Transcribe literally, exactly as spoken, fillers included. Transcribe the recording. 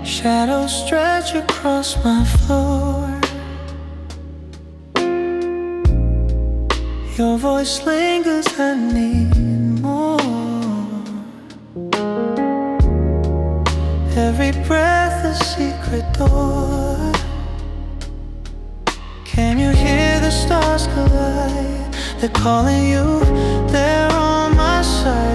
Shadows stretch across my floor. Your voice lingers, I need more. Every breath a secret door. Can you hear the stars collide? They're calling you, they're on my side.